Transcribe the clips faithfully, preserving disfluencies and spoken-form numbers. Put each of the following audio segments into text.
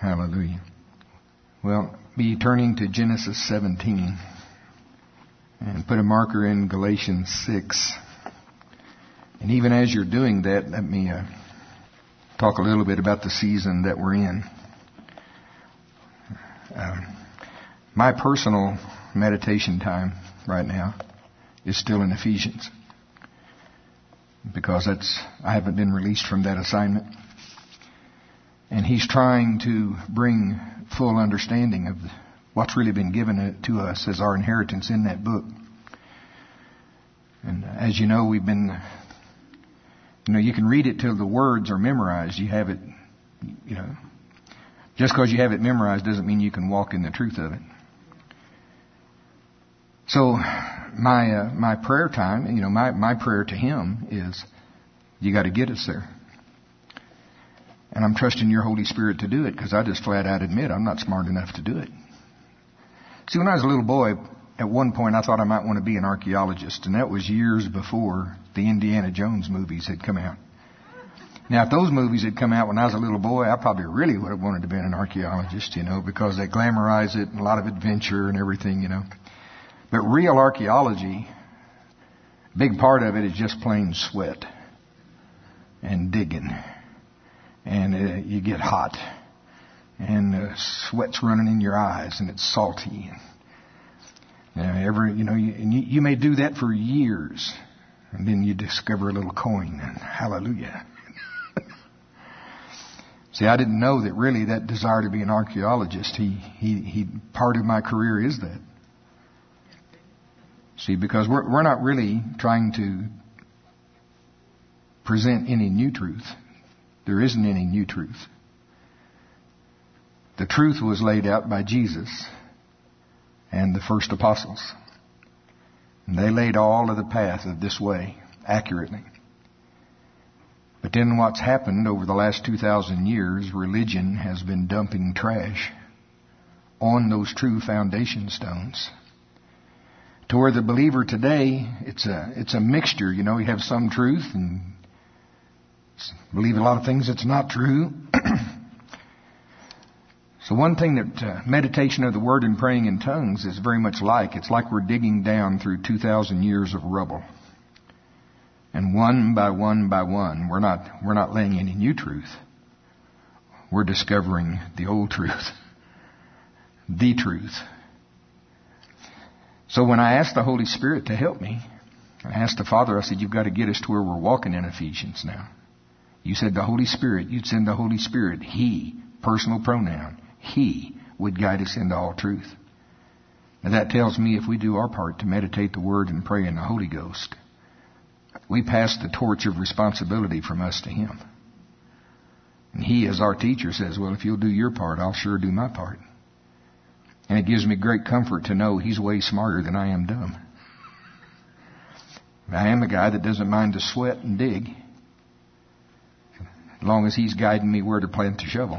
Hallelujah. Well, be turning to Genesis seventeen and put a marker in Galatians six. And even as you're doing that, let me uh, talk a little bit about the season that we're in. Uh, my personal meditation time right now is still in Ephesians, because that's I haven't been released from that assignment. And he's trying to bring full understanding of what's really been given to us as our inheritance in that book. And as you know, we've been, you know, you can read it till the words are memorized. You have it, you know, just because you have it memorized doesn't mean you can walk in the truth of it. So my uh, my prayer time, you know, my, my prayer to him is, you got to get us there. And I'm trusting your Holy Spirit to do it, because I just flat out admit I'm not smart enough to do it. See, when I was a little boy, at one point I thought I might want to be an archaeologist, and that was years before the Indiana Jones movies had come out. Now, if those movies had come out when I was a little boy, I probably really would have wanted to be an archaeologist, you know, because they glamorize it and a lot of adventure and everything, you know. But real archaeology, a big part of it is just plain sweat and digging. And uh, you get hot, and uh, sweat's running in your eyes, and it's salty. You know, every, you know, you, and you, you may do that for years, and then you discover a little coin, and hallelujah. See, I didn't know that really that desire to be an archaeologist, he, he, he, part of my career is that. See, because we're, we're not really trying to present any new truth. There isn't any new truth. The truth was laid out by Jesus and the first apostles. And they laid all of the path of this way accurately. But then what's happened over the last two thousand years, religion has been dumping trash on those true foundation stones. To where the believer today, it's a, it's a mixture. You know, you have some truth and believe a lot of things that's not true. So one thing that uh, meditation of the Word and praying in tongues is very much like, it's like we're digging down through two thousand years of rubble. And one by one by one, we're not, we're not laying any new truth. We're discovering the old truth. The truth. So when I asked the Holy Spirit to help me, I asked the Father, I said, you've got to get us to where we're walking in Ephesians now. You said the Holy Spirit, you'd send the Holy Spirit, He, personal pronoun, He would guide us into all truth. Now that tells me if we do our part to meditate the Word and pray in the Holy Ghost, we pass the torch of responsibility from us to Him. And He, as our teacher, says, well, if you'll do your part, I'll sure do my part. And it gives me great comfort to know He's way smarter than I am dumb. I am a guy that doesn't mind to sweat and dig, as long as He's guiding me where to plant the shovel.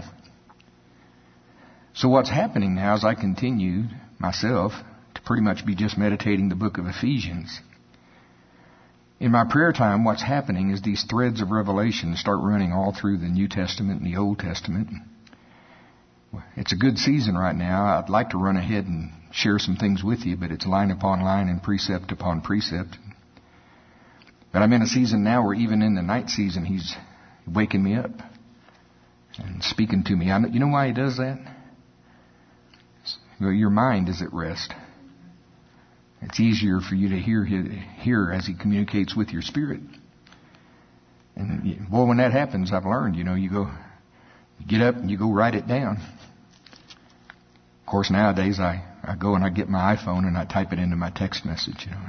So what's happening now is I continue myself to pretty much be just meditating the book of Ephesians. In my prayer time, what's happening is these threads of revelation start running all through the New Testament and the Old Testament. It's a good season right now. I'd like to run ahead and share some things with you, but it's line upon line and precept upon precept. But I'm in a season now where even in the night season, He's waking me up and speaking to me. I know, you know why He does that? Well, your mind is at rest. It's easier for you to hear hear as He communicates with your spirit. And boy, when that happens, I've learned, you know, you go, you get up and you go write it down. Of course, nowadays I, I go and I get my iPhone and I type it into my text message, you know.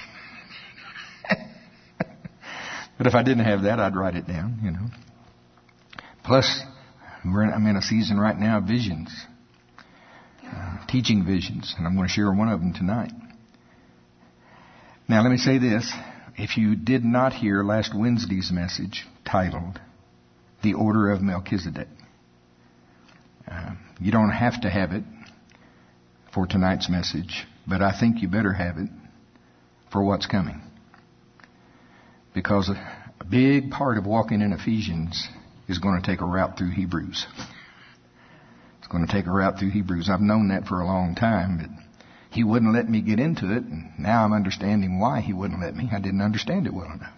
But if I didn't have that, I'd write it down, you know. Plus, we're in, I'm in a season right now of visions. Uh, teaching visions. And I'm going to share one of them tonight. Now, let me say this. If you did not hear last Wednesday's message titled, The Order of Melchizedek, uh, you don't have to have it for tonight's message, but I think you better have it for what's coming. Because a big part of walking in Ephesians is going to take a route through Hebrews. going to take a route through Hebrews. I've known that for a long time, but he wouldn't let me get into it, and now I'm understanding why he wouldn't let me. I didn't understand it well enough.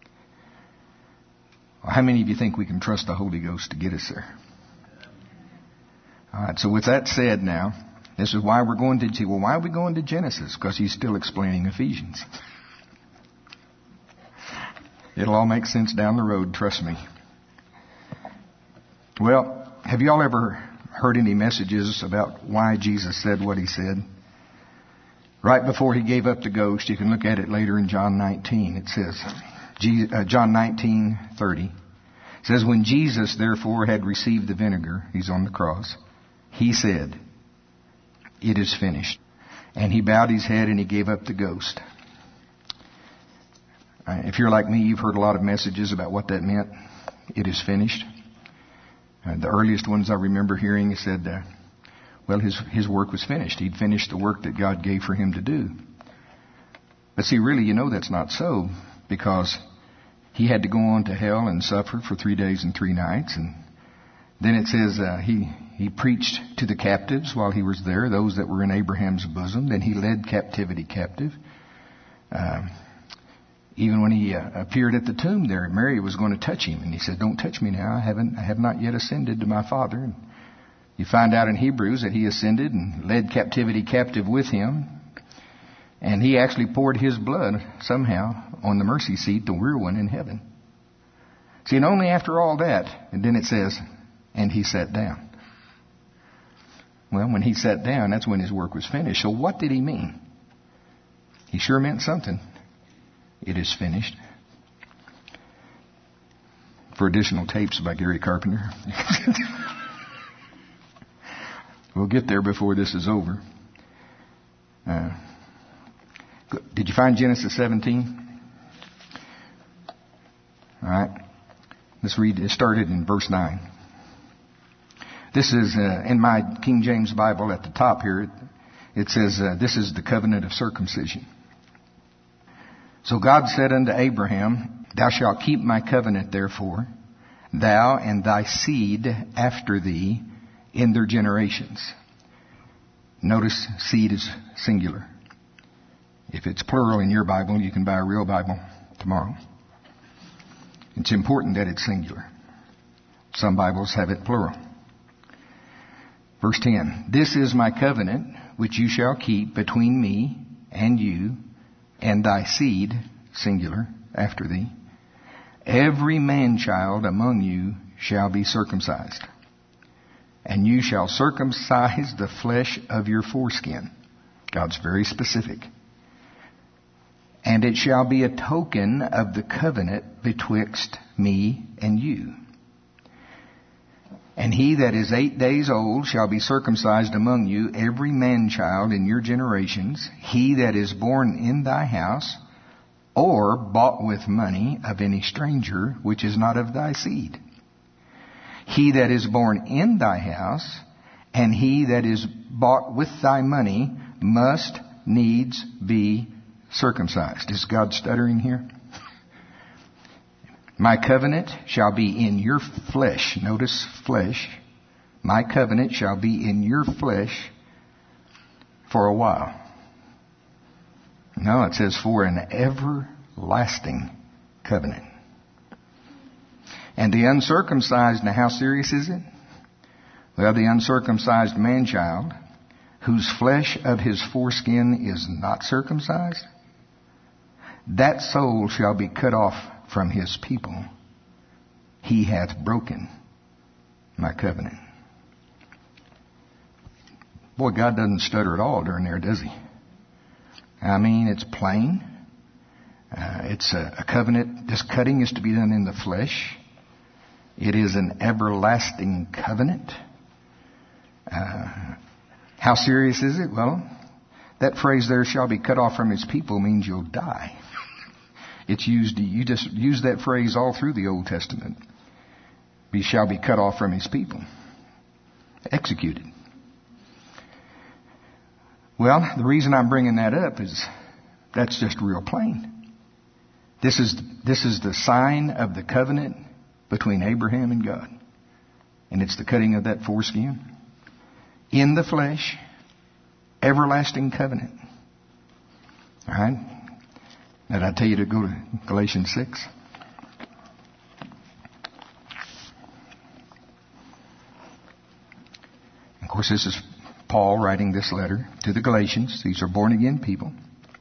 Well, how many of you think we can trust the Holy Ghost to get us there? All right, so with that said now, this is why we're going to, well, why are we going to Genesis? Because he's still explaining Ephesians. It'll all make sense down the road, trust me. Well, have you all ever heard any messages about why Jesus said what he said? Right before he gave up the ghost, you can look at it later in John nineteen. It says, John nineteen thirty. It says, when Jesus therefore had received the vinegar, he's on the cross, he said, it is finished. And he bowed his head and he gave up the ghost. If you're like me, you've heard a lot of messages about what that meant. It is finished. Uh, the earliest ones I remember hearing said, uh, well, his his work was finished. He'd finished the work that God gave for him to do. But see, really, you know that's not so, because he had to go on to hell and suffer for three days and three nights. And then it says uh, he, he preached to the captives while he was there, those that were in Abraham's bosom. Then he led captivity captive. Um, Even when he uh, appeared at the tomb there, Mary was going to touch him. And he said, don't touch me now. I haven't, I have not yet ascended to my Father. And you find out in Hebrews that he ascended and led captivity captive with him. And he actually poured his blood somehow on the mercy seat, the real one in heaven. See, and only after all that, and then it says, and he sat down. Well, when he sat down, that's when his work was finished. So what did he mean? He sure meant something. It is finished. For additional tapes by Gary Carpenter. We'll get there before this is over. Uh, did you find Genesis seventeen? All right. Let's read. It started in verse nine. This is uh, in my King James Bible at the top here. It, it says, uh, this is the covenant of circumcision. So God said unto Abraham, thou shalt keep my covenant therefore, thou and thy seed after thee in their generations. Notice seed is singular. If it's plural in your Bible, you can buy a real Bible tomorrow. It's important that it's singular. Some Bibles have it plural. Verse ten, this is my covenant which you shall keep between me and you and thy seed, singular, after thee. Every man-child among you shall be circumcised. And you shall circumcise the flesh of your foreskin. God's very specific. And it shall be a token of the covenant betwixt me and you. And he that is eight days old shall be circumcised among you, every man-child in your generations, he that is born in thy house, or bought with money of any stranger, which is not of thy seed. He that is born in thy house, and he that is bought with thy money, must needs be circumcised. Is God stuttering here? My covenant shall be in your flesh. Notice flesh. My covenant shall be in your flesh for a while. No, it says for an everlasting covenant. And the uncircumcised, now how serious is it? Well, the uncircumcised man-child, whose flesh of his foreskin is not circumcised, that soul shall be cut off from his people. He hath broken my covenant. Boy, God doesn't stutter at all during there, does he? I mean, it's plain. Uh, it's a, a covenant. This cutting is to be done in the flesh. It is an everlasting covenant. Uh, how serious is it? Well, that phrase there, shall be cut off from his people, means you'll die. It's used, you just use that phrase all through the Old Testament. He shall be cut off from his people. Executed. Well, the reason I'm bringing that up is that's just real plain. This is, this is the sign of the covenant between Abraham and God. And it's the cutting of that foreskin. in the flesh, everlasting covenant. All right? Did I tell you to go to Galatians six? Of course, this is Paul writing this letter to the Galatians. These are born-again people.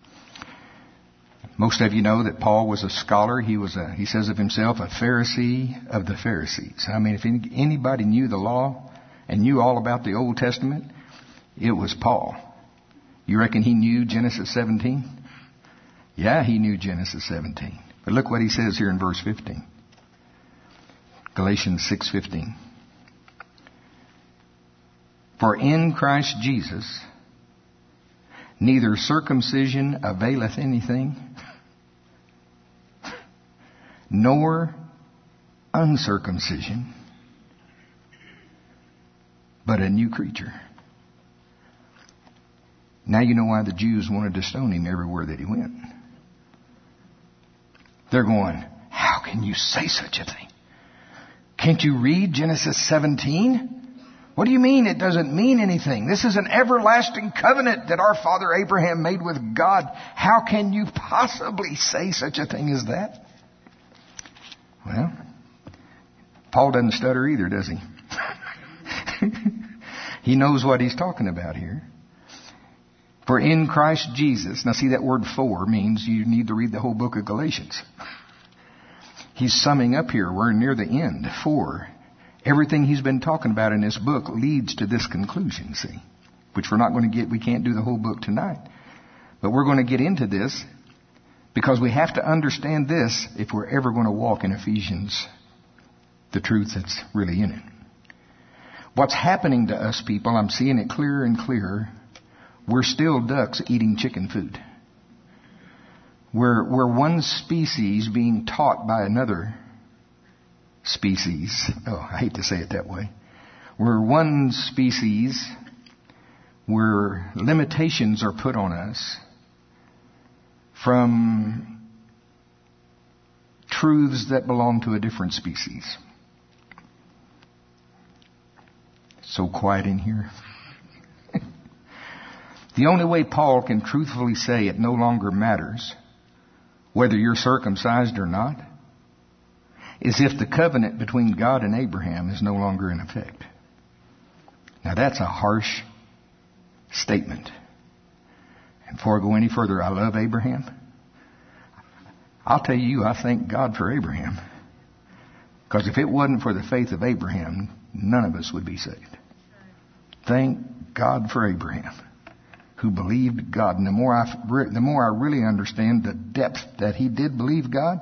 Most of you know that Paul was a scholar. He was a, he says of himself, a Pharisee of the Pharisees. I mean, if any, anybody knew the law and knew all about the Old Testament, it was Paul. You reckon he knew Genesis seventeen? Yeah, he knew Genesis seventeen. But look what he says here in verse fifteen. Galatians six fifteen. For in Christ Jesus, neither circumcision availeth anything, nor uncircumcision, but a new creature. Now you know why the Jews wanted to stone him everywhere that he went. They're going, how can you say such a thing? Can't you read Genesis seventeen? What do you mean it doesn't mean anything? This is an everlasting covenant that our father Abraham made with God. How can you possibly say such a thing as that? Well, Paul doesn't stutter either, does he? He knows what he's talking about here. For in Christ Jesus, now see that word for means you need to read the whole book of Galatians. He's summing up here. We're near the end. For everything he's been talking about in this book leads to this conclusion, see, which we're not going to get. We can't do the whole book tonight. But we're going to get into this because we have to understand this if we're ever going to walk in Ephesians, the truth that's really in it. What's happening to us people, I'm seeing it clearer and clearer. We're still ducks eating chicken food. We're, we're one species being taught by another species. Oh, I hate to say it that way. We're one species where limitations are put on us from truths that belong to a different species. So quiet in here. The only way Paul can truthfully say it no longer matters whether you're circumcised or not is if the covenant between God and Abraham is no longer in effect. Now that's a harsh statement. And before I go any further, I love Abraham. I'll tell you, I thank God for Abraham. Because if it wasn't for the faith of Abraham, none of us would be saved. Thank God for Abraham, who believed God. And the more I, the more I really understand the depth that he did believe God,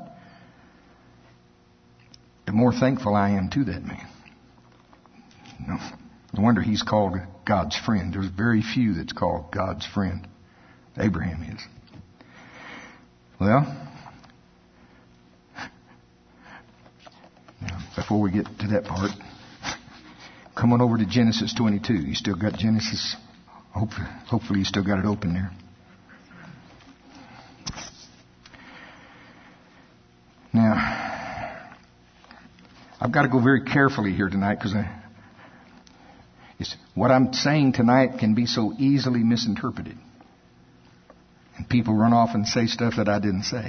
the more thankful I am to that man. No, no wonder he's called God's friend. There's very few that's called God's friend. Abraham is. Well, now, before we get to that part, come on over to Genesis twenty-two. You still got Genesis? Hopefully, hopefully you still got it open there. Now, I've got to go very carefully here tonight because I, it's, what I'm saying tonight can be so easily misinterpreted. And people run off and say stuff that I didn't say.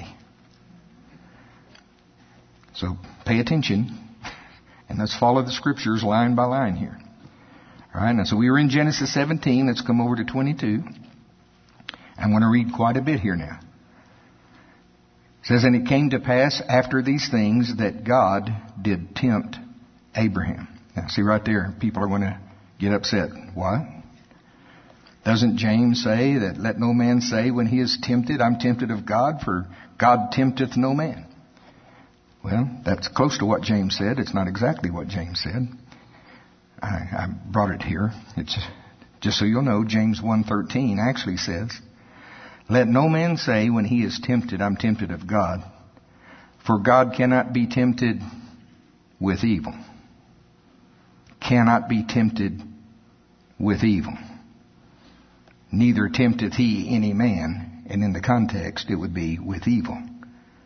So pay attention and let's follow the scriptures line by line here. All right, now so we were in Genesis seventeen. Let's come over to twenty-two. I'm going to read quite a bit here now. It says, and it came to pass after these things that God did tempt Abraham. Now see right there, people are going to get upset. What? Doesn't James say that let no man say when he is tempted, I'm tempted of God, for God tempteth no man? Well, that's close to what James said. It's not exactly what James said. I, I brought it here. It's just so you'll know, James one thirteen actually says, let no man say when he is tempted, I'm tempted of God, for God cannot be tempted with evil. Cannot be tempted with evil. Neither tempteth he any man, and in the context it would be with evil.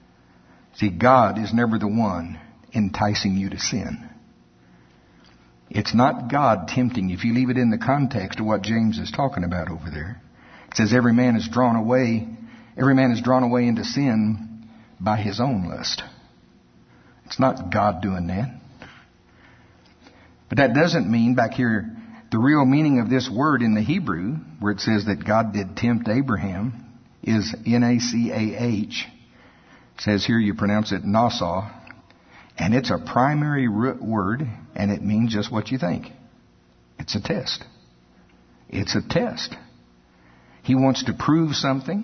See, God is never the one enticing you to sin. It's not God tempting. If you leave it in the context of what James is talking about over there, it says every man is drawn away, every man is drawn away into sin by his own lust. It's not God doing that. But that doesn't mean, back here, the real meaning of this word in the Hebrew, where it says that God did tempt Abraham, is N A C A H. It says here you pronounce it Nassau. And it's a primary root word, and it means just what you think. It's a test. It's a test. He wants to prove something.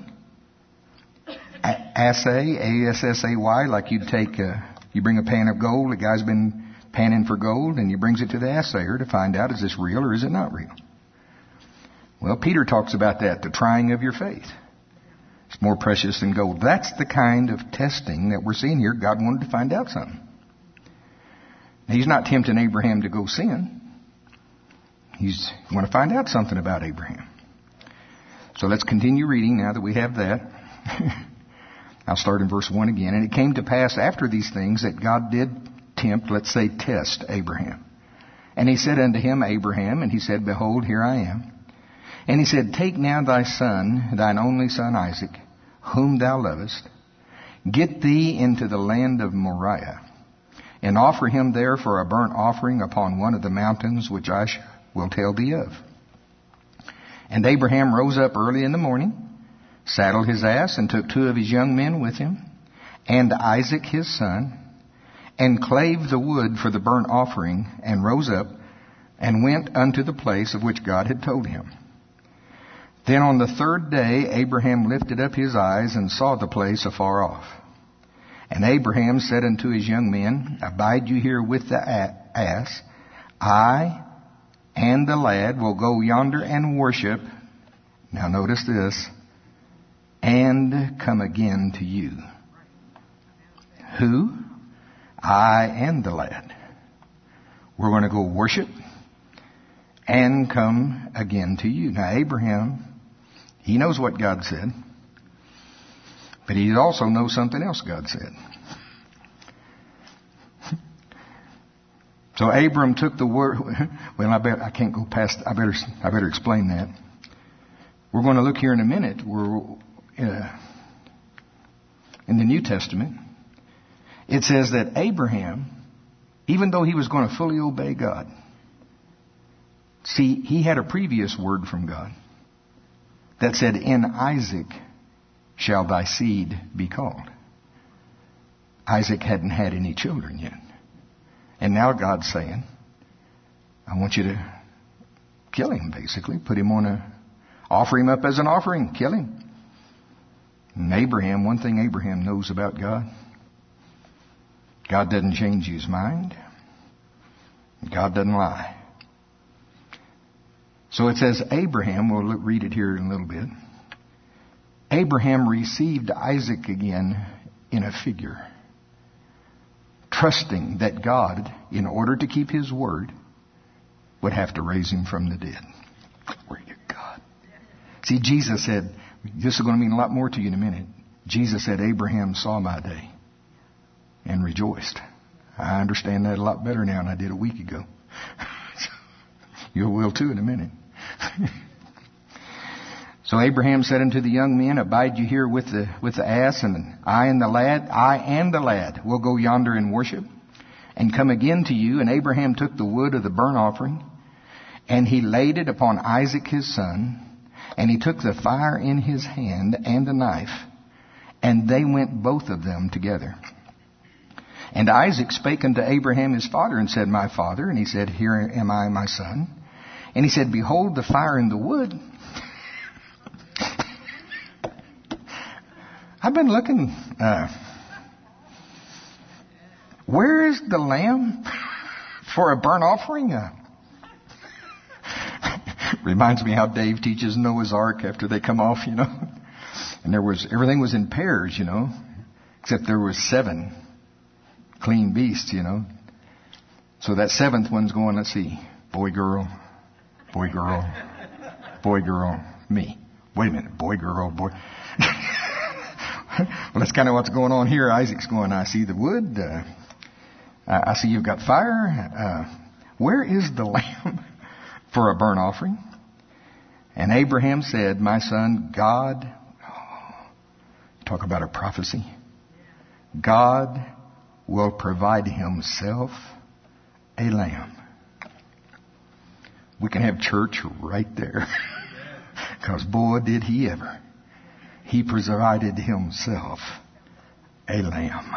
Assay, A S S A Y, like you'd take, a, you bring a pan of gold, the guy's been panning for gold, and he brings it to the assayer to find out, is this real or is it not real? Well, Peter talks about that, the trying of your faith. It's more precious than gold. That's the kind of testing that we're seeing here. God wanted to find out something. Now, he's not tempting Abraham to go sin. He's want to find out something about Abraham. So let's continue reading now that we have that. I'll start in verse one again. And it came to pass after these things that God did tempt, let's say test, Abraham. And he said unto him, Abraham, and he said, Behold, here I am. And he said, Take now thy son, thine only son Isaac, whom thou lovest, get thee into the land of Moriah, and offer him there for a burnt offering upon one of the mountains which I will tell thee of. And Abraham rose up early in the morning, saddled his ass, and took two of his young men with him, and Isaac his son, and clave the wood for the burnt offering, and rose up, and went unto the place of which God had told him. Then on the third day Abraham lifted up his eyes, and saw the place afar off. And Abraham said unto his young men, Abide you here with the ass. I and the lad will go yonder and worship. Now notice this. And come again to you. Who? I and the lad. We're going to go worship and come again to you. Now Abraham, he knows what God said. But he also knows something else God said. So Abram took the word. Well, I bet I can't go past. I better. I better explain that. We're going to look here in a minute. We're uh, in the New Testament. It says that Abraham, even though he was going to fully obey God, see, he had a previous word from God that said, "In Isaac shall thy seed be called." Isaac hadn't had any children yet. And now God's saying, I want you to kill him, basically. Put him on a, offer him up as an offering. Kill him. And Abraham, one thing Abraham knows about God, God doesn't change his mind. God doesn't lie. So it says Abraham, we'll read it here in a little bit. Abraham received Isaac again in a figure, trusting that God, in order to keep his word, would have to raise him from the dead. Glory to God. See, Jesus said, this is going to mean a lot more to you in a minute. Jesus said, Abraham saw my day and rejoiced. I understand that a lot better now than I did a week ago. You will too in a minute. So Abraham said unto the young men, Abide you here with the with the ass, and I and the lad, I and the lad will go yonder and worship, and come again to you. And Abraham took the wood of the burnt offering, and he laid it upon Isaac his son, and he took the fire in his hand and a knife, and they went both of them together. And Isaac spake unto Abraham his father, and said, My father. And he said, Here am I, my son. And he said, Behold the fire and the wood. I've been looking. Uh, where is the lamb for a burnt offering? Uh, reminds me how Dave teaches Noah's Ark after they come off, you know. And there was everything was in pairs, you know, except there was seven clean beasts, you know. So that seventh one's going, let's see, boy, girl, boy, girl, boy, girl, me. Wait a minute, boy, girl, boy. Well, that's kind of what's going on here. Isaac's going, I see the wood. Uh, I see you've got fire. Uh, where is the lamb for a burnt offering? And Abraham said, my son, God, oh, talk about a prophecy. God will provide himself a lamb. We can have church right there. Because boy, did he ever. He provided himself a lamb.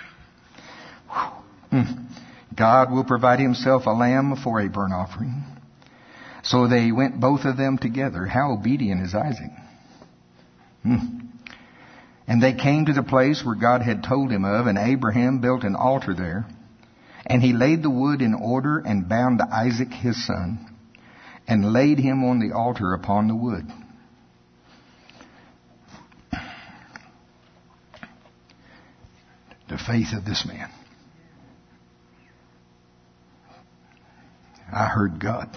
Hmm. God will provide himself a lamb for a burnt offering. So they went both of them together. How obedient is Isaac? Hmm. And they came to the place where God had told him of, and Abraham built an altar there. And he laid the wood in order and bound Isaac his son, and laid him on the altar upon the wood. The faith of this man. I heard God.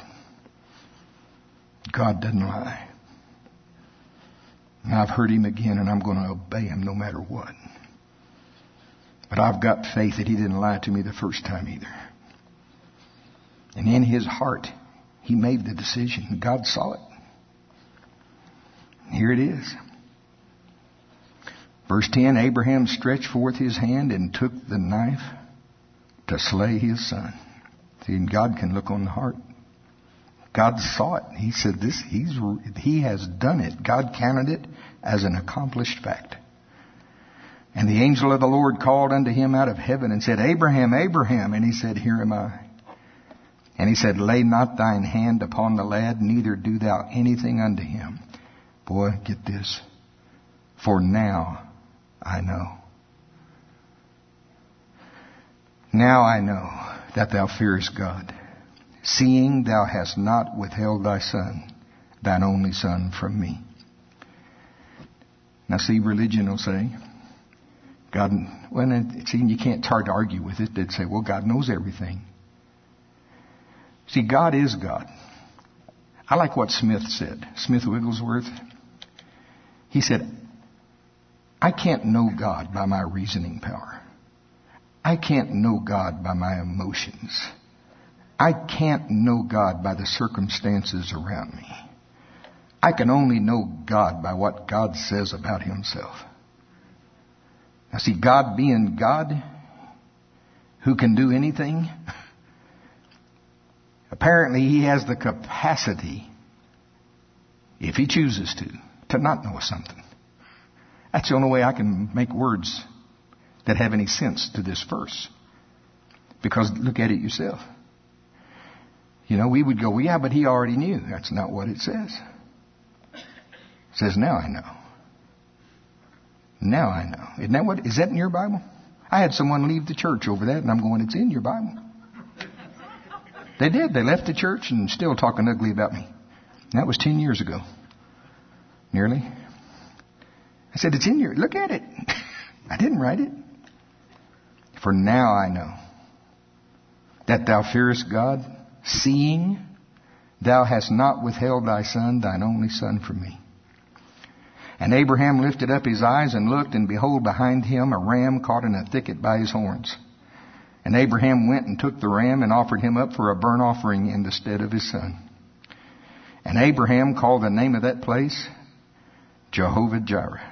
God doesn't lie. And I've heard him again, and I'm going to obey him no matter what. But I've got faith that he didn't lie to me the first time either. And in his heart, he made the decision. God saw it. Here it is. Verse ten, Abraham stretched forth his hand and took the knife to slay his son. See, and God can look on the heart. God saw it. He said, "This. He's he has done it." God counted it as an accomplished fact. And the angel of the Lord called unto him out of heaven and said, Abraham, Abraham. And he said, Here am I. And he said, Lay not thine hand upon the lad, neither do thou anything unto him. Boy, get this. For now I know. Now I know that thou fearest God, seeing thou hast not withheld thy son, thine only son, from me. Now see, religion will say, God, well, see, you can't, it's hard to argue with it. They'd say, well, God knows everything. See, God is God. I like what Smith said, Smith Wigglesworth. He said, I can't know God by my reasoning power. I can't know God by my emotions. I can't know God by the circumstances around me. I can only know God by what God says about himself. Now see, God being God, who can do anything, apparently he has the capacity, if he chooses to, to not know something. That's the only way I can make words that have any sense to this verse. Because look at it yourself. You know, we would go, well, yeah, but he already knew. That's not what it says. It says, now I know. Now I know. Isn't that what, is that in your Bible? I had someone leave the church over that, and I'm going, it's in your Bible. They did. They left the church and still talking ugly about me. And that was ten years ago. Nearly. I said, it's in your, look at it. I didn't write it. For now I know that thou fearest God, seeing thou hast not withheld thy son, thine only son, from me. And Abraham lifted up his eyes and looked, and behold, behind him a ram caught in a thicket by his horns. And Abraham went and took the ram and offered him up for a burnt offering in the stead of his son. And Abraham called the name of that place Jehovah-Jireh.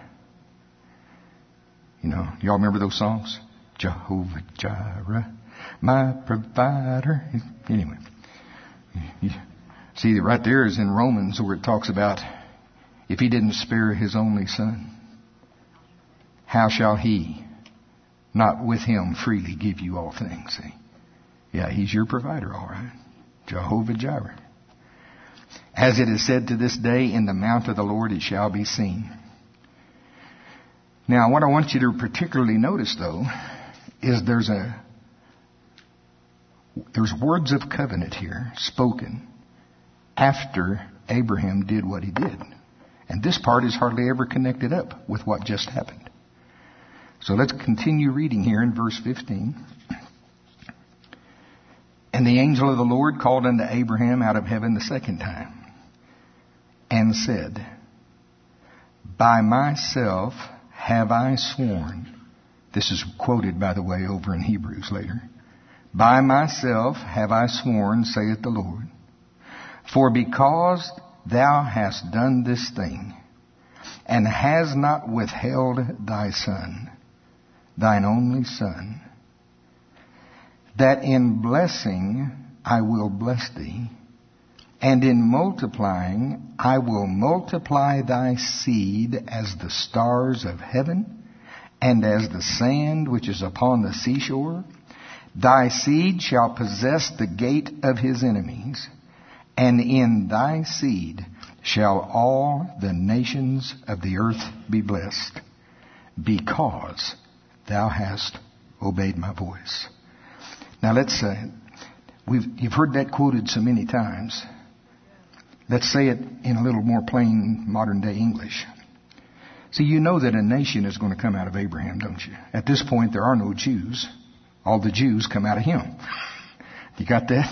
You know, y'all remember those songs? Jehovah-Jireh, my provider. Anyway, you see, right there is in Romans where it talks about if he didn't spare his only son, how shall he not with him freely give you all things? See? Yeah, he's your provider, all right. Jehovah-Jireh. As it is said to this day, in the mount of the Lord it shall be seen. Now, what I want you to particularly notice, though, is there's a there's words of covenant here spoken after Abraham did what he did. And this part is hardly ever connected up with what just happened. So let's continue reading here in verse fifteen. And the angel of the Lord called unto Abraham out of heaven the second time, and said, By myself have I sworn. This is quoted, by the way, over in Hebrews later. By myself have I sworn, saith the Lord. For because thou hast done this thing, and hast not withheld thy son, thine only son, that in blessing I will bless thee, and in multiplying I will multiply thy seed as the stars of heaven, and as the sand which is upon the seashore. Thy seed shall possess the gate of his enemies, and in thy seed shall all the nations of the earth be blessed, because thou hast obeyed my voice. Now let's, uh, we've, you've heard that quoted so many times. Let's say it in a little more plain modern day English. See, you know that a nation is going to come out of Abraham, don't you? At this point, there are no Jews. All the Jews come out of him. You got that?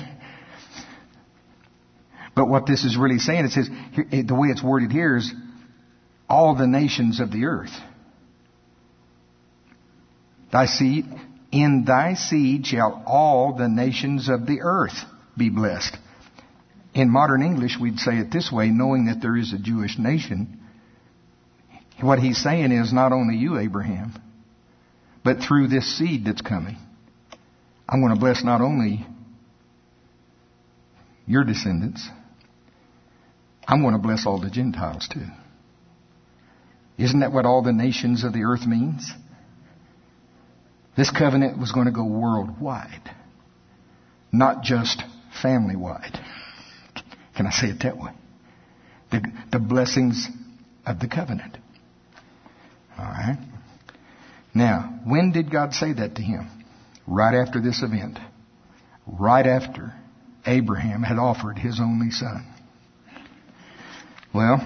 But what this is really saying, it says, the way it's worded here is, all the nations of the earth. Thy seed, in thy seed shall all the nations of the earth be blessed. In modern English, we'd say it this way, knowing that there is a Jewish nation. What he's saying is, not only you, Abraham, but through this seed that's coming, I'm going to bless not only your descendants, I'm going to bless all the Gentiles too. Isn't that what all the nations of the earth means? This covenant was going to go worldwide, not just family-wide. Can I say it that way? The, the blessings of the covenant. All right. Now, when did God say that to him? Right after this event. Right after Abraham had offered his only son. Well,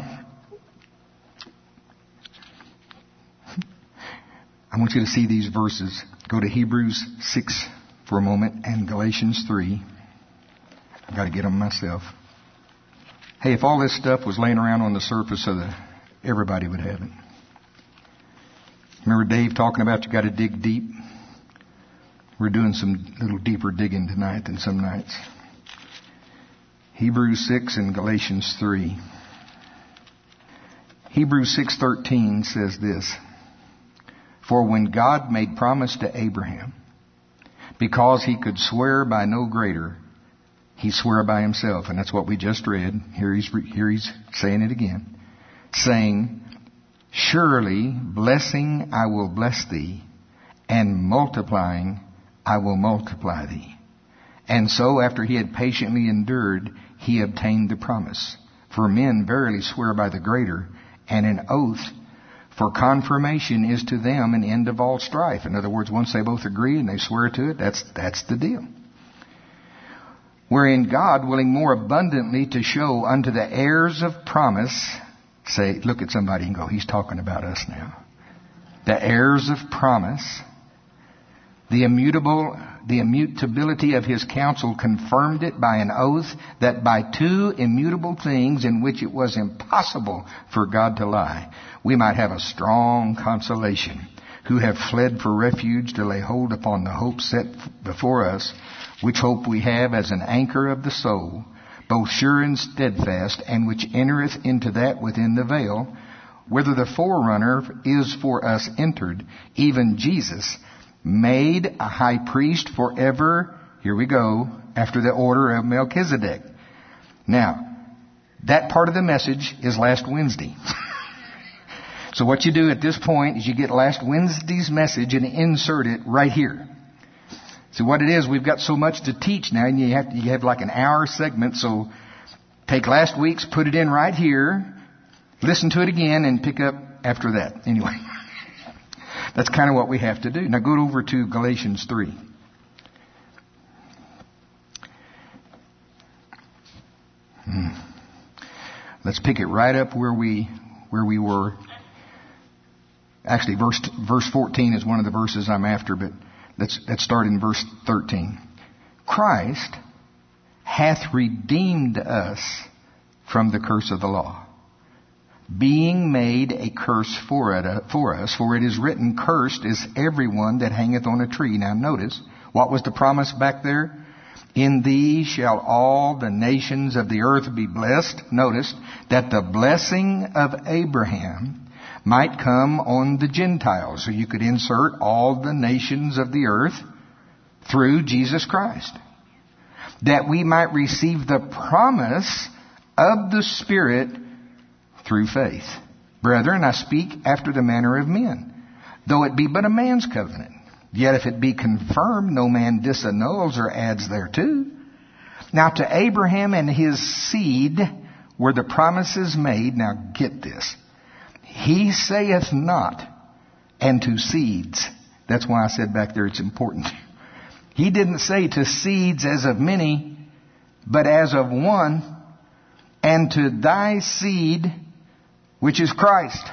I want you to see these verses. Go to Hebrews six for a moment and Galatians three. I've got to get them myself. Hey, if all this stuff was laying around on the surface of the, everybody would have it. Remember Dave talking about you got to dig deep? We're doing some little deeper digging tonight than some nights. Hebrews six and Galatians three. Hebrews six thirteen says this. For when God made promise to Abraham, because he could swear by no greater, he swore by himself. And that's what we just read. Here he's, here he's saying it again. Saying, surely blessing I will bless thee, and multiplying I will multiply thee. And so after he had patiently endured, he obtained the promise. For men verily swear by the greater, and an oath for confirmation is to them an end of all strife. In other words, once they both agree and they swear to it, that's, that's the deal. Wherein God, willing more abundantly to show unto the heirs of promise, say, look at somebody and go, he's talking about us now. The heirs of promise, the immutable, the immutability of his counsel confirmed it by an oath, that by two immutable things in which it was impossible for God to lie, we might have a strong consolation, who have fled for refuge to lay hold upon the hope set before us, which hope we have as an anchor of the soul, both sure and steadfast, and which entereth into that within the veil, whither the forerunner is for us entered, even Jesus, made a high priest forever, here we go, after the order of Melchizedek. Now, that part of the message is last Wednesday. So what you do at this point is you get last Wednesday's message and insert it right here. So what it is, we've got so much to teach now, and you have, you have like an hour segment, so take last week's, put it in right here, listen to it again, and pick up after that. Anyway, that's kind of what we have to do. Now go over to Galatians three. Hmm. Let's pick it right up where we where we were. Actually, verse verse fourteen is one of the verses I'm after, but let's let's start in verse thirteen. Christ hath redeemed us from the curse of the law, being made a curse for it, uh, for us, for it is written, cursed is everyone that hangeth on a tree. Now notice, What was the promise back there? In thee shall all the nations of the earth be blessed. Notice that the blessing of Abraham might come on the Gentiles. So you could insert all the nations of the earth through Jesus Christ. That we might receive the promise of the Spirit through faith. Brethren, I speak after the manner of men, though it be but a man's covenant. Yet if it be confirmed, no man disannuls or adds thereto. Now to Abraham and his seed were the promises made. Now get this. He saith not, and to seeds. That's why I said back there it's important. He didn't say to seeds as of many, but as of one, and to thy seed, which is Christ.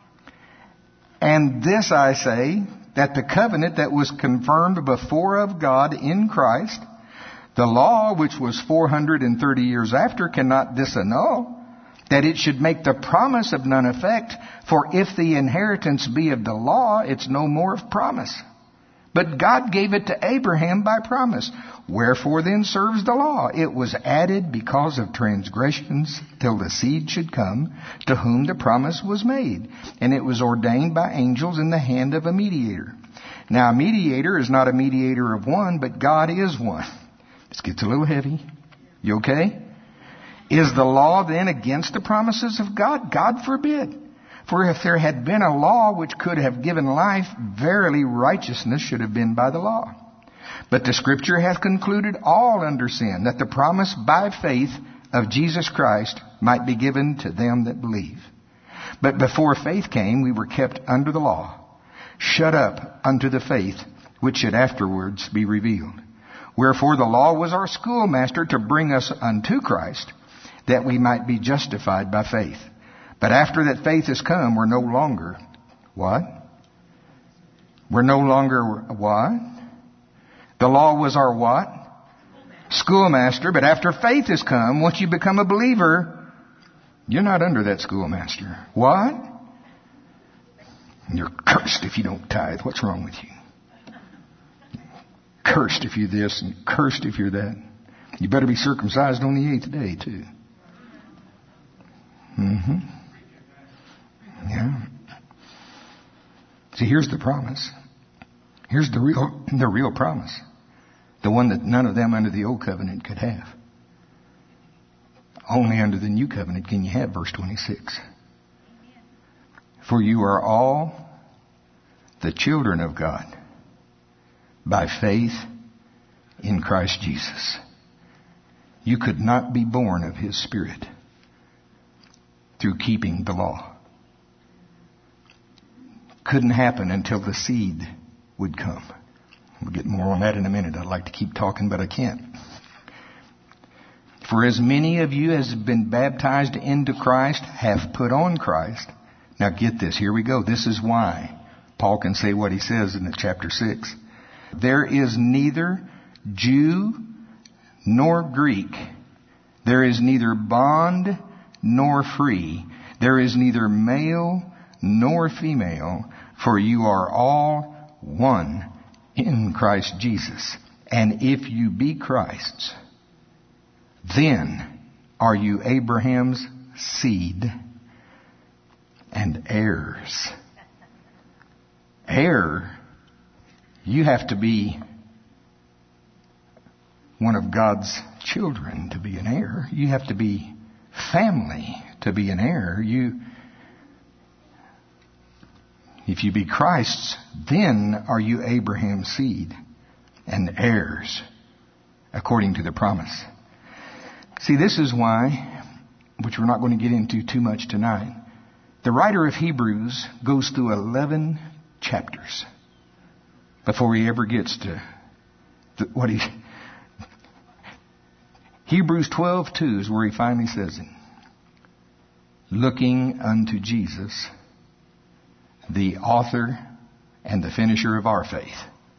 And this I say, that the covenant that was confirmed before of God in Christ, the law which was four hundred thirty years after cannot disannul, that it should make the promise of none effect. For if the inheritance be of the law, it's no more of promise. But God gave it to Abraham by promise. Wherefore then serves the law? It was added because of transgressions till the seed should come, to whom the promise was made. And it was ordained by angels in the hand of a mediator. Now a mediator is not a mediator of one, but God is one. This gets a little heavy. You okay? Is the law then against the promises of God? God forbid. For if there had been a law which could have given life, verily righteousness should have been by the law. But the Scripture hath concluded all under sin, that the promise by faith of Jesus Christ might be given to them that believe. But before faith came, we were kept under the law, shut up unto the faith which should afterwards be revealed. Wherefore the law was our schoolmaster to bring us unto Christ, that we might be justified by faith. But after that faith has come, we're no longer, what? We're no longer, what? The law was our what? Schoolmaster. But after faith has come, once you become a believer, you're not under that schoolmaster. What? You're cursed if you don't tithe. What's wrong with you? Cursed if you're this and cursed if you're that. You better be circumcised on the eighth day too. Mm-hmm. Yeah. See, here's the promise. Here's the real, the real promise. The one that none of them under the old covenant could have. Only under the new covenant can you have verse twenty-six. For you are all the children of God by faith in Christ Jesus. You could not be born of His Spirit through keeping the law. Couldn't happen until the seed would come. We'll get more on that in a minute. I'd like to keep talking, but I can't. For as many of you as have been baptized into Christ have put on Christ. Now get this. Here we go. This is why Paul can say what he says in the chapter six. There is neither Jew nor Greek. There is neither bond nor free. There is neither male nor female, for you are all one in Christ Jesus. And if you be Christ's, then are you Abraham's seed and heirs. Heir, you have to be one of God's children to be an heir. You have to be family to be an heir. You, if you be Christ's, then are you Abraham's seed and heirs according to the promise. See, this is why, which we're not going to get into too much tonight, the writer of Hebrews goes through eleven chapters before he ever gets to the, what he... Hebrews twelve two is where he finally says it. Looking unto Jesus, the author and the finisher of our faith.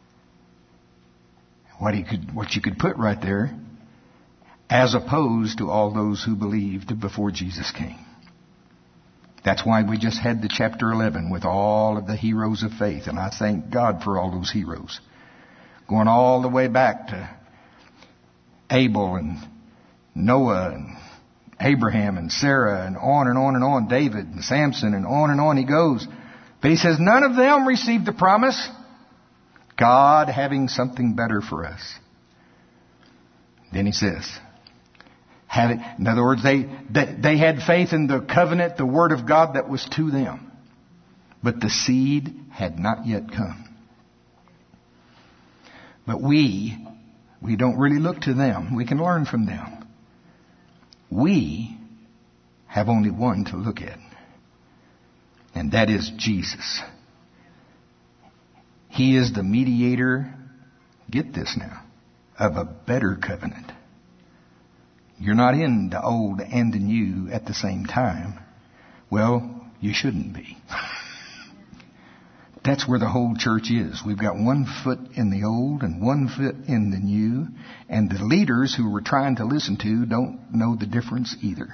What he could, what you could put right there, as opposed to all those who believed before Jesus came. That's why we just had the chapter eleven with all of the heroes of faith. And I thank God for all those heroes. going all the way back to Abel and Noah and Abraham and Sarah and on and on and on, David and Samson and on and on he goes. But he says none of them received the promise, God having something better for us. Then he says, have it. In other words, they, they, they had faith in the covenant, the word of God that was to them. But the seed had not yet come. But we, we don't really look to them. We can learn from them. We have only one to look at. And that is Jesus. He is the mediator, get this now, of a better covenant. You're not in the old and the new at the same time. Well, you shouldn't be. That's where the whole church is. We've got one foot in the old and one foot in the new. And the leaders who we're trying to listen to don't know the difference either.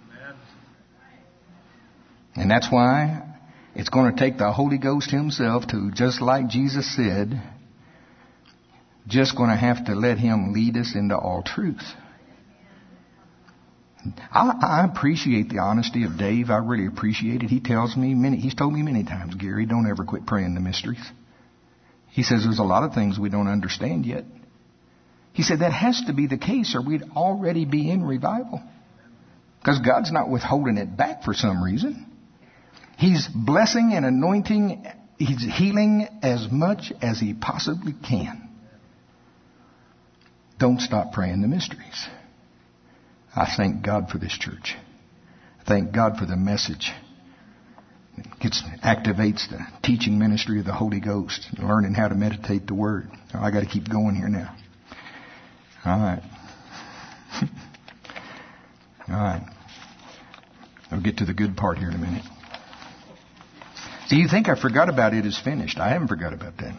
And that's why it's going to take the Holy Ghost himself to, just like Jesus said, just going to have to let him lead us into all truth. I, I appreciate the honesty of Dave. I really appreciate it. He tells me many, he's told me many times, Gary, don't ever quit praying the mysteries. He says there's a lot of things we don't understand yet. He said that has to be the case or we'd already be in revival. Because God's not withholding it back for some reason. He's blessing and anointing. He's healing as much as he possibly can. Don't stop praying the mysteries. I thank God for this church. I thank God for the message. It gets, activates the teaching ministry of the Holy Ghost, learning how to meditate the Word. I got to keep going here now. All right. All right. I'll get to the good part here in a minute. See, you think I forgot about it is finished. I haven't forgot about that.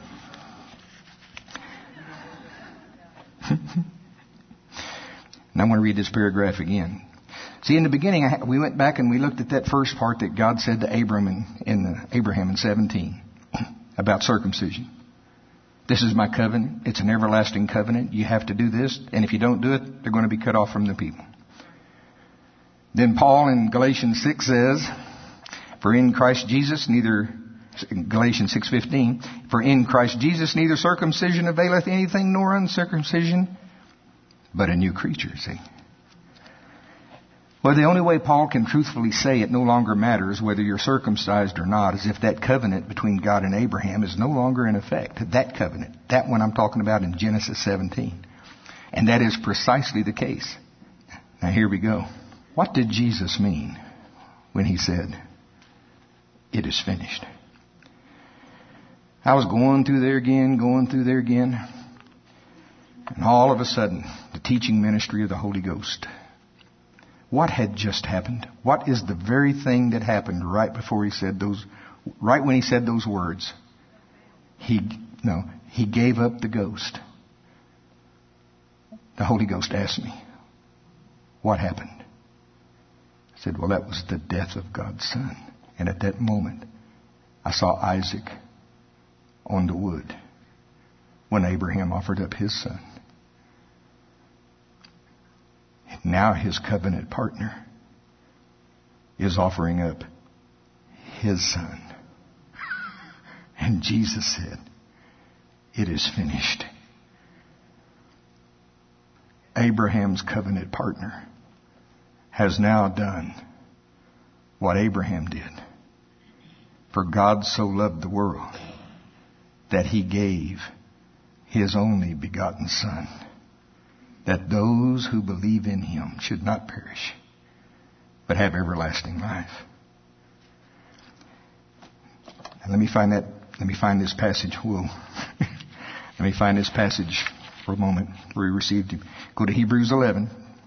And I'm going to read this paragraph again. See, in the beginning, I, we went back and we looked at that first part that God said to Abram in, in the, Abraham in seventeen about circumcision. This is my covenant. It's an everlasting covenant. You have to do this. And if you don't do it, they're going to be cut off from the people. Then Paul in Galatians six says, for in Christ Jesus neither, Galatians six fifteen, for in Christ Jesus neither circumcision availeth anything nor uncircumcision, but a new creature, see. Well, the only way Paul can truthfully say it no longer matters whether you're circumcised or not is if that covenant between God and Abraham is no longer in effect. That covenant, that one I'm talking about in Genesis seventeen. And that is precisely the case. Now here we go. What did Jesus mean when he said, it is finished? I was going through there again, going through there again. And all of a sudden, the teaching ministry of the Holy Ghost. What had just happened? What is the very thing that happened right before he said those, right when he said those words? He, no, he gave up the ghost. The Holy Ghost asked me, what happened? I said, well, that was the death of God's Son. And at that moment, I saw Isaac on the wood when Abraham offered up his son. Now his covenant partner is offering up his son. And Jesus said, it is finished. Abraham's covenant partner has now done what Abraham did. For God so loved the world that he gave his only begotten Son, that those who believe in him should not perish, but have everlasting life. And let me find that, let me find this passage. Whoa. Let me find this passage for a moment where he received him. Go to Hebrews eleven.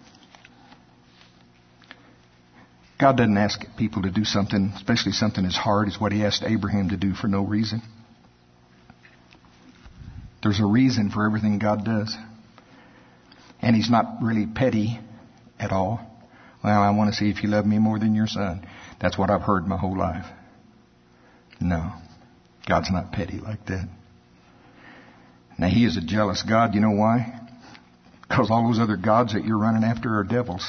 God doesn't ask people to do something, especially something as hard as what he asked Abraham to do for no reason. There's a reason for everything God does. And he's not really petty at all. Well, I want to see if you love me more than your son. That's what I've heard my whole life. No. God's not petty like that. Now, He is a jealous God. You know why? Because all those other gods that you're running after are devils.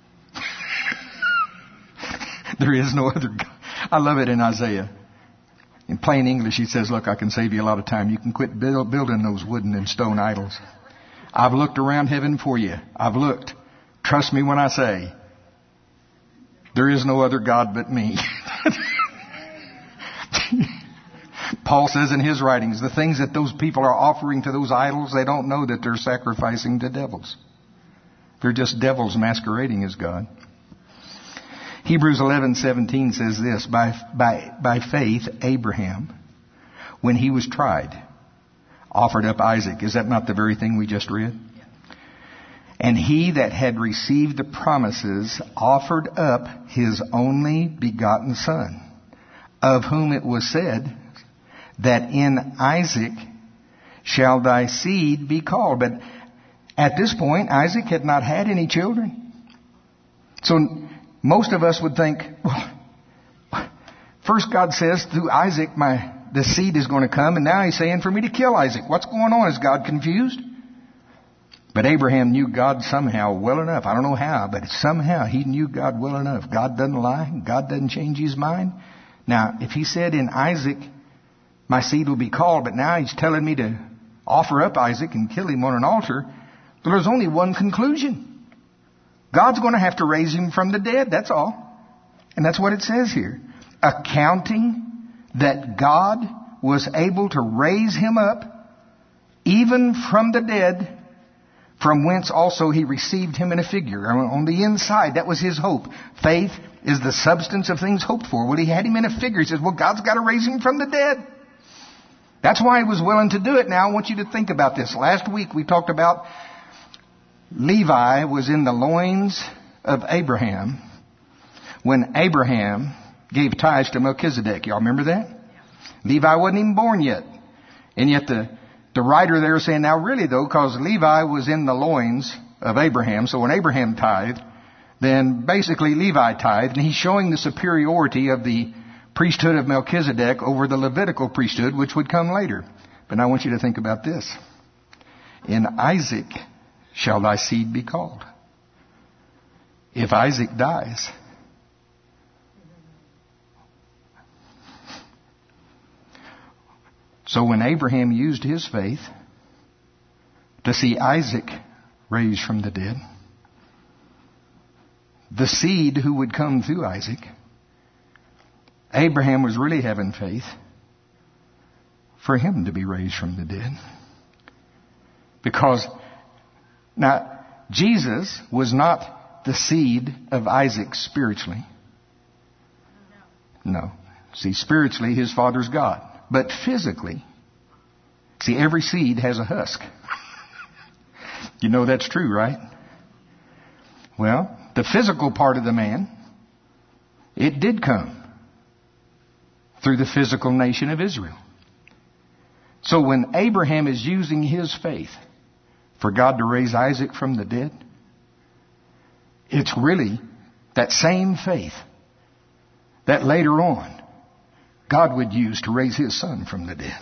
There is no other God. I love it in Isaiah. In plain English, he says, look, I can save you a lot of time. You can quit build, building those wooden and stone idols. I've looked around heaven for you. I've looked. Trust me when I say, there is no other God but me. Paul says in his writings, the things that those people are offering to those idols, they don't know that they're sacrificing to devils. They're just devils masquerading as God. Hebrews eleven seventeen says this, by, by, by faith, Abraham, when he was tried, offered up Isaac. Is that not the very thing we just read? And he that had received the promises offered up his only begotten son, of whom it was said that in Isaac shall thy seed be called. But at this point, Isaac had not had any children. So most of us would think, well, first God says through Isaac, my the seed is going to come, and now He's saying for me to kill Isaac. What's going on? Is God confused? But Abraham knew God somehow well enough. I don't know how, but somehow he knew God well enough. God doesn't lie. God doesn't change His mind. Now, if He said in Isaac, my seed will be called, but now He's telling me to offer up Isaac and kill him on an altar, well, there's only one conclusion. God's going to have to raise him from the dead, that's all. And that's what it says here. Accounting that God was able to raise him up, even from the dead, from whence also He received him in a figure. On the inside, that was his hope. Faith is the substance of things hoped for. Well, he had him in a figure. He says, well, God's got to raise him from the dead. That's why He was willing to do it. Now, I want you to think about this. Last week, we talked about Levi was in the loins of Abraham when Abraham gave tithes to Melchizedek. Y'all remember that? Levi wasn't even born yet. And yet the, the writer there is saying, now really though, because Levi was in the loins of Abraham, so when Abraham tithed, then basically Levi tithed, and he's showing the superiority of the priesthood of Melchizedek over the Levitical priesthood, which would come later. But now I want you to think about this. In Isaac shall thy seed be called. If Isaac dies, so when Abraham used his faith to see Isaac raised from the dead, the seed who would come through Isaac, Abraham was really having faith for him to be raised from the dead. Because now, Jesus was not the seed of Isaac spiritually. No. See, spiritually, his father's God. But physically, see, every seed has a husk. You know that's true, right? Well, the physical part of the man, it did come through the physical nation of Israel. So when Abraham is using his faith for God to raise Isaac from the dead, it's really that same faith that later on God would use to raise His son from the dead.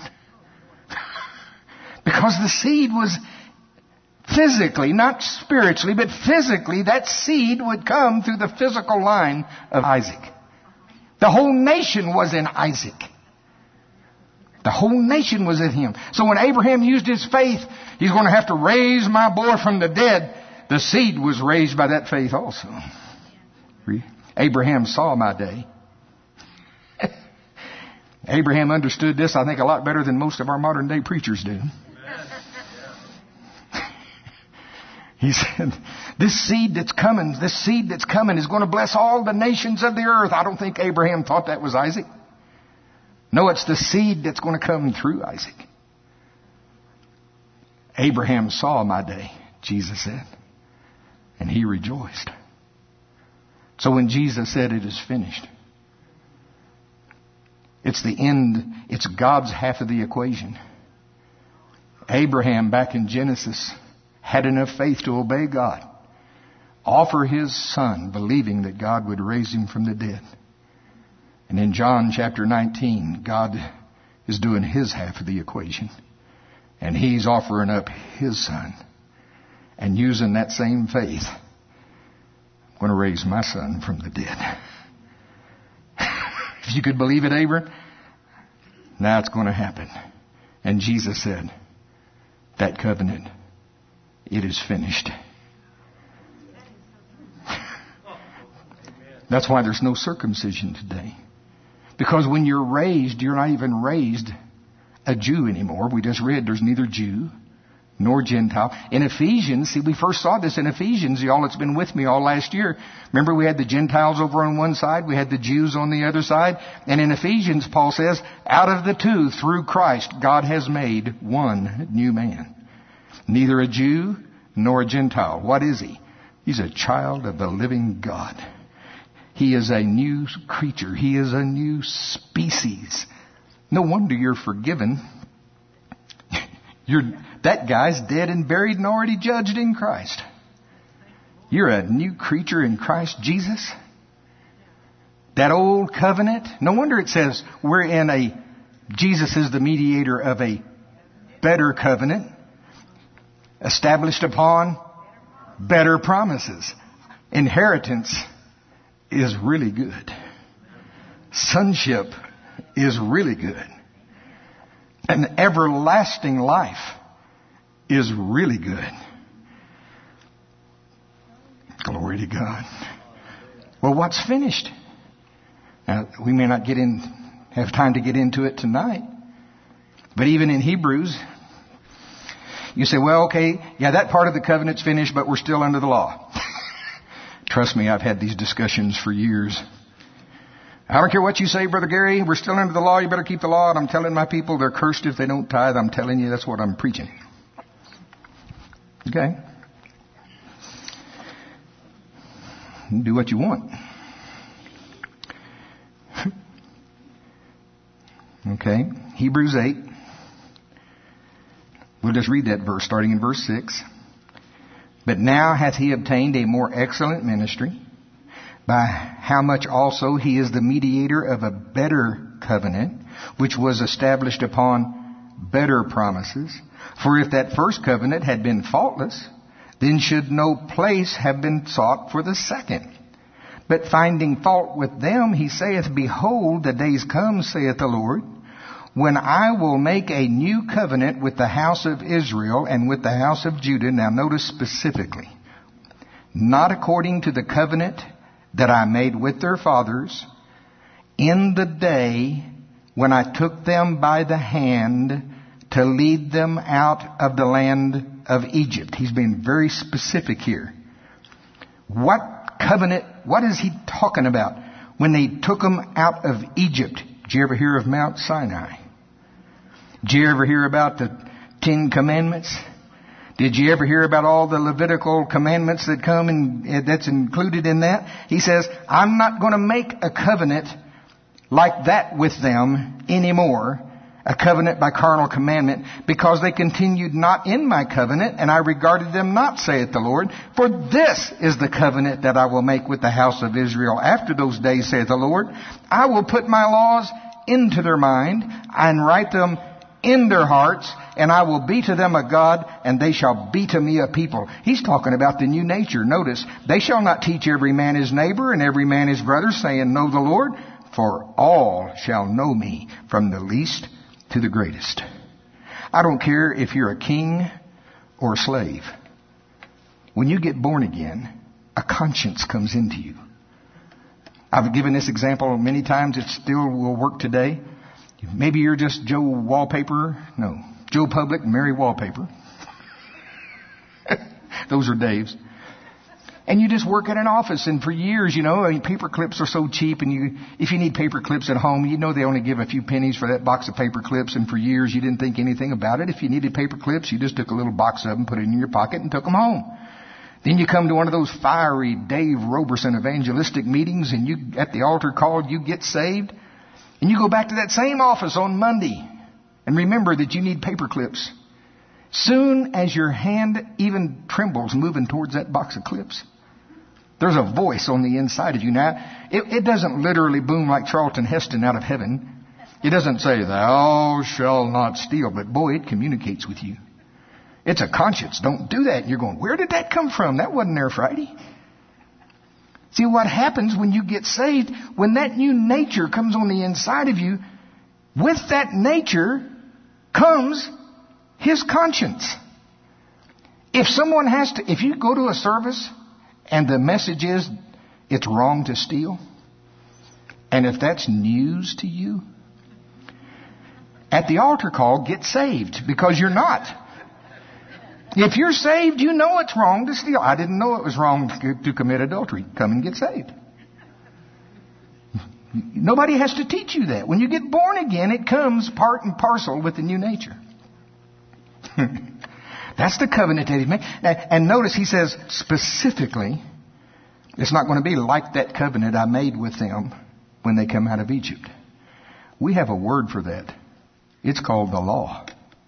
Because the seed was physically, not spiritually, but physically, that seed would come through the physical line of Isaac. The whole nation was in Isaac. The whole nation was in him. So when Abraham used his faith, he's going to have to raise my boy from the dead. The seed was raised by that faith also. Abraham saw my day. Abraham understood this, I think, a lot better than most of our modern day preachers do. He said, this seed that's coming, this seed that's coming is going to bless all the nations of the earth. I don't think Abraham thought that was Isaac. No, it's the seed that's going to come through Isaac. Abraham saw my day, Jesus said, and he rejoiced. So when Jesus said it is finished, it's the end, it's God's half of the equation. Abraham, back in Genesis, had enough faith to obey God, offer his son, believing that God would raise him from the dead. And in John chapter nineteen, God is doing his half of the equation. And He's offering up His Son. And using that same faith, I'm going to raise my son from the dead. If you could believe it, Abram, now it's going to happen. And Jesus said, that covenant, it is finished. That's why there's no circumcision today. Because when you're raised, you're not even raised a Jew anymore. We just read there's neither Jew nor Gentile. In Ephesians, see, we first saw this in Ephesians, y'all that's been with me all last year. Remember, we had the Gentiles over on one side, we had the Jews on the other side. And in Ephesians, Paul says, out of the two, through Christ, God has made one new man. Neither a Jew nor a Gentile. What is he? He's a child of the living God. He is a new creature. He is a new species. No wonder you're forgiven. You're, that guy's dead and buried and already judged in Christ. You're a new creature in Christ Jesus. That old covenant. No wonder it says we're in a, Jesus is the mediator of a better covenant, established upon better promises. Inheritance is really good. Sonship is really good. An everlasting life is really good. Glory to God. Well, what's finished? Now, we may not get in, have time to get into it tonight. But even in Hebrews, you say, well, okay, yeah, that part of the covenant's finished, but we're still under the law. Trust me, I've had these discussions for years. I don't care what you say, Brother Gary. We're still under the law. You better keep the law. And I'm telling my people they're cursed if they don't tithe. I'm telling you, that's what I'm preaching. Okay? Do what you want. Okay? Hebrews eight. We'll just read that verse, starting in verse six. But now hath he obtained a more excellent ministry, by how much also he is the mediator of a better covenant, which was established upon better promises. For if that first covenant had been faultless, then should no place have been sought for the second. But finding fault with them, he saith, Behold, the days come, saith the Lord, when I will make a new covenant with the house of Israel and with the house of Judah. Now notice specifically, not according to the covenant that I made with their fathers in the day when I took them by the hand to lead them out of the land of Egypt. He's being very specific here. What covenant, what is he talking about when they took them out of Egypt? Did you ever hear of Mount Sinai? Did you ever hear about the Ten Commandments? Did you ever hear about all the Levitical commandments that come and that's included in that? He says, I'm not going to make a covenant like that with them anymore, a covenant by carnal commandment, because they continued not in my covenant, and I regarded them not, saith the Lord. For this is the covenant that I will make with the house of Israel after those days, saith the Lord. I will put my laws into their mind and write them in their hearts, and I will be to them a God, and they shall be to me a people. He's talking about the new nature. Notice, they shall not teach every man his neighbor and every man his brother, saying, Know the Lord, for all shall know me, from the least to the greatest. I don't care if you're a king or a slave. When you get born again, a conscience comes into you. I've given this example many times. It still will work today. Maybe you're just Joe Wallpaper. No, Joe Public, Mary Wallpaper. Those are Dave's. And you just work in an office, and for years, you know, I mean, paper clips are so cheap, and you, if you need paper clips at home, you know they only give a few pennies for that box of paper clips, and for years you didn't think anything about it. If you needed paper clips, you just took a little box of them, put it in your pocket, and took them home. Then you come to one of those fiery Dave Roberson evangelistic meetings, and you, at the altar call, you get saved. And you go back to that same office on Monday and remember that you need paper clips. Soon as your hand even trembles moving towards that box of clips, there's a voice on the inside of you. Now, it, it doesn't literally boom like Charlton Heston out of heaven. It doesn't say, thou shalt not steal, but boy, it communicates with you. It's a conscience. Don't do that. And you're going, where did that come from? That wasn't there Friday. See what happens when you get saved, when that new nature comes on the inside of you, with that nature comes his conscience. If someone has to, if you go to a service and the message is it's wrong to steal, and if that's news to you, at the altar call, get saved, because you're not. If you're saved, you know it's wrong to steal. I didn't know it was wrong to, to commit adultery. Come and get saved. Nobody has to teach you that. When you get born again, it comes part and parcel with the new nature. That's the covenant that he made. And notice he says specifically, it's not going to be like that covenant I made with them when they come out of Egypt. We have a word for that. It's called the law.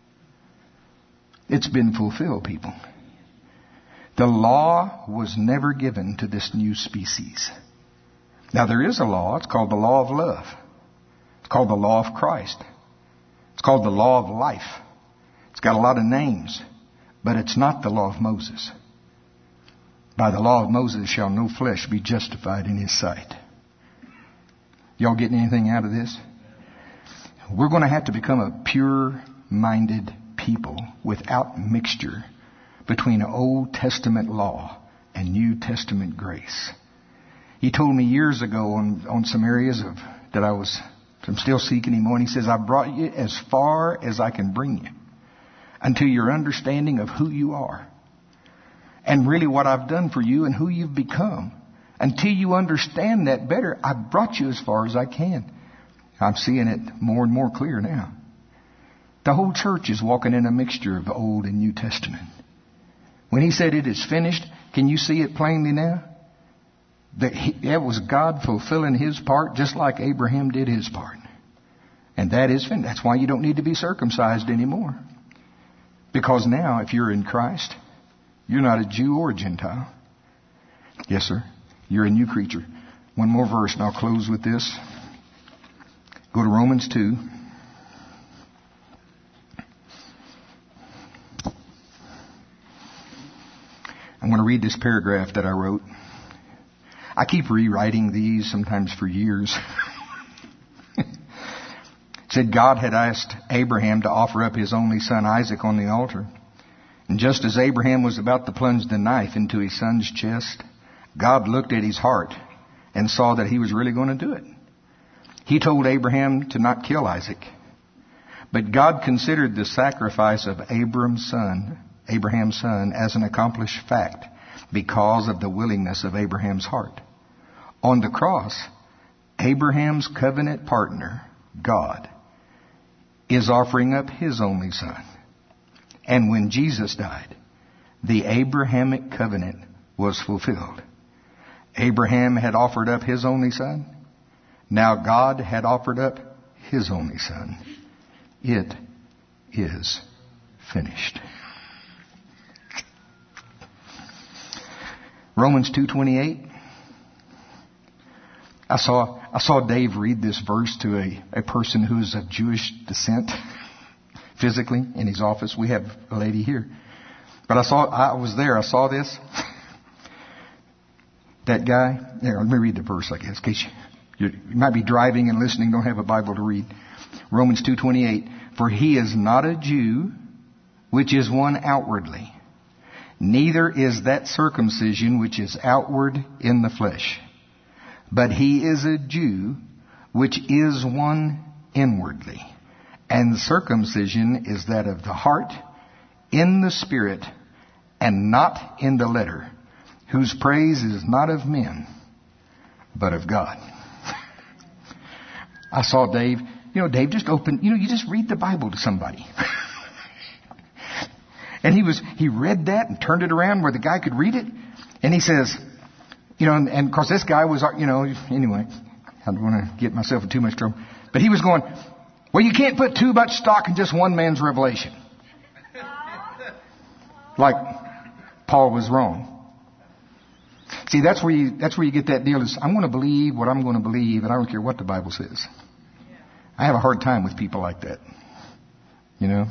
It's been fulfilled, people. The law was never given to this new species. Now there is a law. It's called the law of love. It's called the law of Christ. It's called the law of life. It's got a lot of names, but it's not the law of Moses. By the law of Moses shall no flesh be justified in his sight. Y'all getting anything out of this? We're going to have to become a pure-minded people without mixture between Old Testament law and New Testament grace. He told me years ago on, on some areas of that I was, I'm still seeking him on. He says, I brought you as far as I can bring you until your understanding of who you are and really what I've done for you and who you've become. Until you understand that better, I brought you as far as I can. I'm seeing it more and more clear now. The whole church is walking in a mixture of Old and New Testament. When he said it is finished, can you see it plainly now? That it was God fulfilling his part just like Abraham did his part. And that is finished. That's why you don't need to be circumcised anymore. Because now, if you're in Christ, you're not a Jew or a Gentile. Yes, sir. You're a new creature. One more verse and I'll close with this. Go to Romans two. I'm going to read this paragraph that I wrote. I keep rewriting these sometimes for years. It said God had asked Abraham to offer up his only son Isaac on the altar. And just as Abraham was about to plunge the knife into his son's chest, God looked at his heart and saw that he was really going to do it. He told Abraham to not kill Isaac. But God considered the sacrifice of Abraham's son, Abraham's son as an accomplished fact because of the willingness of Abraham's heart. On the cross, Abraham's covenant partner, God, is offering up his only son. And when Jesus died, the Abrahamic covenant was fulfilled. Abraham had offered up his only son. Now God had offered up his only son. It is finished. Romans two twenty-eight. I saw I saw Dave read this verse to a, a person who is of Jewish descent physically in his office. We have a lady here. But I saw I was there, I saw this. That guy, there, let me read the verse, I guess, in case you, you might be driving and listening, don't have a Bible to read. Romans two twenty-eight. For he is not a Jew, which is one outwardly. Neither is that circumcision which is outward in the flesh. But he is a Jew, which is one inwardly. And circumcision is that of the heart, in the spirit, and not in the letter, whose praise is not of men, but of God. I saw Dave, you know, Dave just opened, you know, you just read the Bible to somebody. And he was, he read that and turned it around where the guy could read it. And he says, you know, and, and of course this guy was, you know, anyway, I don't want to get myself in too much trouble. But he was going, well, you can't put too much stock in just one man's revelation. Like Paul was wrong. See, that's where you, that's where you get that deal is, I'm going to believe what I'm going to believe, and I don't care what the Bible says. I have a hard time with people like that. You know?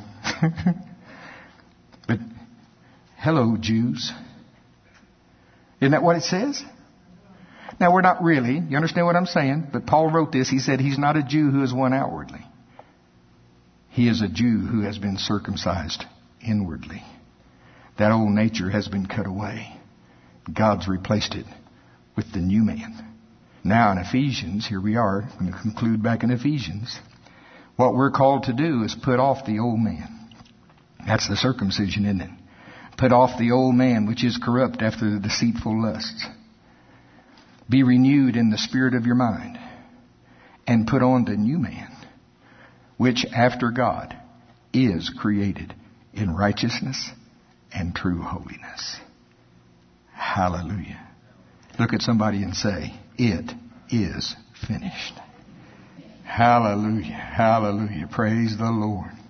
But, hello, Jews. Isn't that what it says? Now, we're not really. You understand what I'm saying? But Paul wrote this. He said he's not a Jew who is one outwardly. He is a Jew who has been circumcised inwardly. That old nature has been cut away. God's replaced it with the new man. Now in Ephesians, here we are, I'm going to conclude back in Ephesians. What we're called to do is put off the old man. That's the circumcision, isn't it? Put off the old man which is corrupt after the deceitful lusts. Be renewed in the spirit of your mind. And put on the new man, which after God is created in righteousness and true holiness. Hallelujah. Look at somebody and say, it is finished. Hallelujah. Hallelujah. Praise the Lord.